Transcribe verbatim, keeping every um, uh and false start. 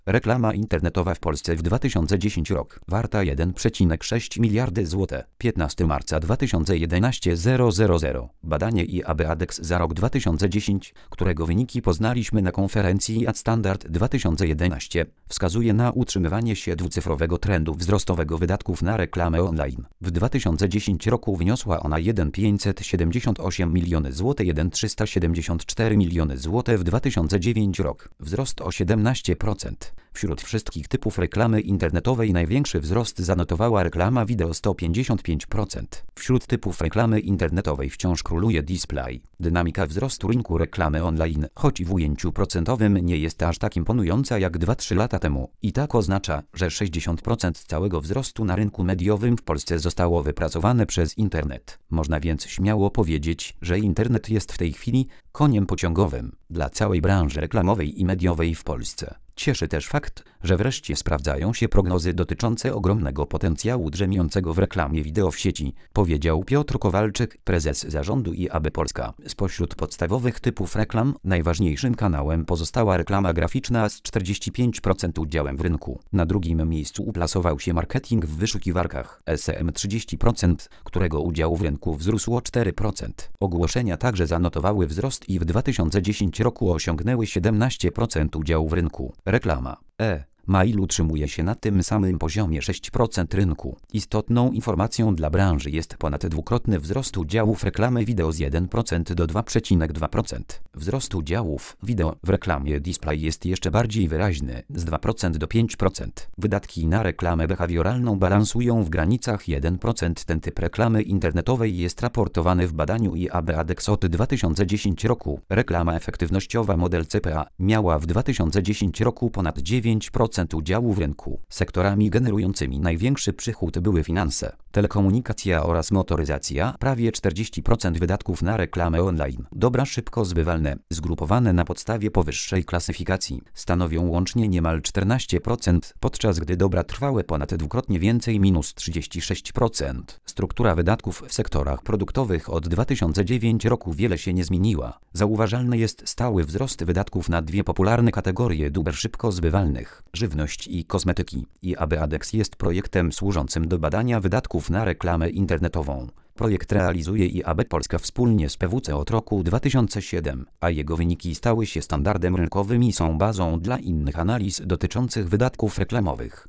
Reklama internetowa w Polsce w dwa tysiące dziesiątym rok warta jeden przecinek sześć miliardy złotych. piętnastego marca dwa tysiące jedenastego zero zero zero. Badanie I A B Adex za rok dwa tysiące dziesiąty, którego wyniki poznaliśmy na konferencji Ad Standard dwa tysiące jedenaście, wskazuje na utrzymywanie się dwucyfrowego trendu wzrostowego wydatków na reklamę online. W dwa tysiące dziesiątym roku wyniosła ona jeden przecinek pięćset siedemdziesiąt osiem miliony złotych, jeden przecinek trzysta siedemdziesiąt cztery miliony złotych w dwa tysiące dziewiątym rok. Wzrost o siedemnaście procent. Wśród wszystkich typów reklamy internetowej największy wzrost zanotowała reklama wideo sto pięćdziesiąt pięć procent. Wśród typów reklamy internetowej wciąż króluje display. Dynamika wzrostu rynku reklamy online, choć w ujęciu procentowym nie jest aż tak imponująca jak dwa trzy lata temu. I tak oznacza, że sześćdziesiąt procent całego wzrostu na rynku mediowym w Polsce zostało wypracowane przez internet. Można więc śmiało powiedzieć, że internet jest w tej chwili koniem pociągowym dla całej branży reklamowej i mediowej w Polsce. Cieszy też fakt, że wreszcie sprawdzają się prognozy dotyczące ogromnego potencjału drzemiącego w reklamie wideo w sieci, powiedział Piotr Kowalczyk, prezes zarządu I A B Polska. Spośród podstawowych typów reklam najważniejszym kanałem pozostała reklama graficzna z czterdzieści pięć procent udziałem w rynku. Na drugim miejscu uplasował się marketing w wyszukiwarkach S E M trzydzieści procent, którego udział w rynku wzrósł o cztery procent. Ogłoszenia także zanotowały wzrost i w dwa tysiące dziesiątym roku osiągnęły siedemnaście procent udziału w rynku. Reklama e-mail utrzymuje się na tym samym poziomie sześć procent rynku. Istotną informacją dla branży jest ponad dwukrotny wzrost udziałów reklamy wideo z jeden procent do dwa przecinek dwa procent. Wzrost udziałów wideo w reklamie display jest jeszcze bardziej wyraźny, z dwa procent do pięć procent. Wydatki na reklamę behawioralną balansują w granicach jeden procent. Ten typ reklamy internetowej jest raportowany w badaniu I A B Adex od dwa tysiące dziesiątego roku. Reklama efektywnościowa model C P A miała w dwa tysiące dziesiątym roku ponad dziewięć procent udziału w rynku. Sektorami generującymi największy przychód były finanse, telekomunikacja oraz motoryzacja, prawie czterdzieści procent wydatków na reklamę online. Dobra szybko zbywalne, zgrupowane na podstawie powyższej klasyfikacji, stanowią łącznie niemal czternaście procent, podczas gdy dobra trwałe ponad dwukrotnie więcej minus trzydzieści sześć procent. Struktura wydatków w sektorach produktowych od dwa tysiące dziewiątego roku wiele się nie zmieniła. Zauważalny jest stały wzrost wydatków na dwie popularne kategorie dóbr szybko zbywalnych: żywność i kosmetyki. I A B Adex jest projektem służącym do badania wydatków na reklamę internetową. Projekt realizuje I A B Polska wspólnie z P W C od roku dwa tysiące siódmego, a jego wyniki stały się standardem rynkowym i są bazą dla innych analiz dotyczących wydatków reklamowych.